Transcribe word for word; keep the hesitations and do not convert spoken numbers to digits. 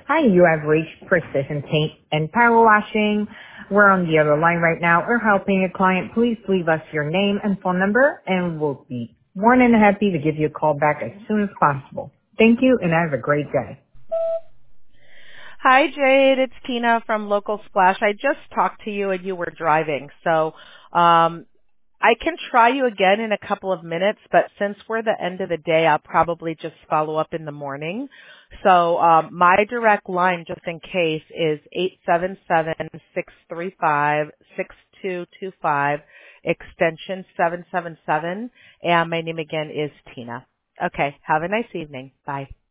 Hi, you have reached Precision Paint and Power Washing. We're on the other line right now. We're helping a client. Please leave us your name and phone number, and we'll be more than happy to give you a call back as soon as possible. Thank you, and have a great day. Hi, Jade. It's Tina from Local Splash. I just talked to you and you were driving. So um, I can try you again in a couple of minutes, but since we're the end of the day, I'll probably just follow up in the morning. So um, my direct line, just in case, is eight seven seven, six three five, six two two five, extension seven seven seven, and my name again is Tina. Okay, have a nice evening. Bye.